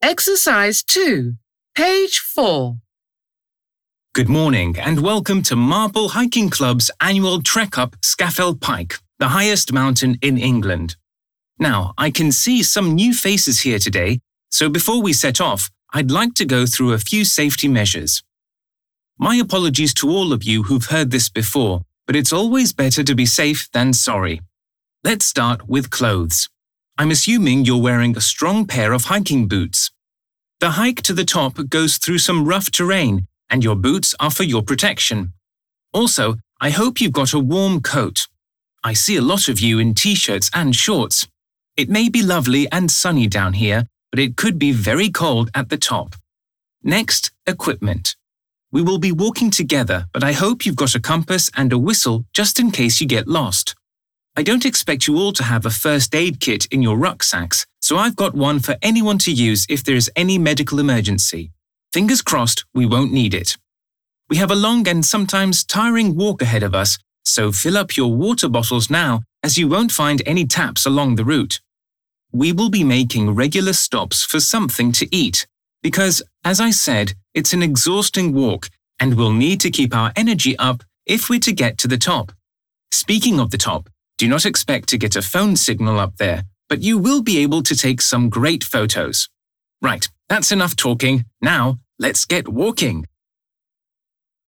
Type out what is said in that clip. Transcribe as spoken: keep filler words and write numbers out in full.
Exercise two, page four. Good morning and welcome to Marple Hiking Club's annual trek up Scafell Pike, the highest mountain in England. Now, I can see some new faces here today, so before we set off, I'd like to go through a few safety measures. My apologies to all of you who've heard this before, but it's always better to be safe than sorry. Let's start with clothes. I'm assuming you're wearing a strong pair of hiking boots. The hike to the top goes through some rough terrain, and your boots are for your protection. Also, I hope you've got a warm coat. I see a lot of you in t-shirts and shorts. It may be lovely and sunny down here, but it could be very cold at the top. Next, equipment. We will be walking together, but I hope you've got a compass and a whistle just in case you get lost. I don't expect you all to have a first aid kit in your rucksacks, so I've got one for anyone to use if there is any medical emergency. Fingers crossed we won't need it. We have a long and sometimes tiring walk ahead of us, so fill up your water bottles now as you won't find any taps along the route. We will be making regular stops for something to eat because, as I said, it's an exhausting walk and we'll need to keep our energy up if we're to get to the top. Speaking of the top, do not expect to get a phone signal up there, but you will be able to take some great photos. Right, that's enough talking. Now, let's get walking.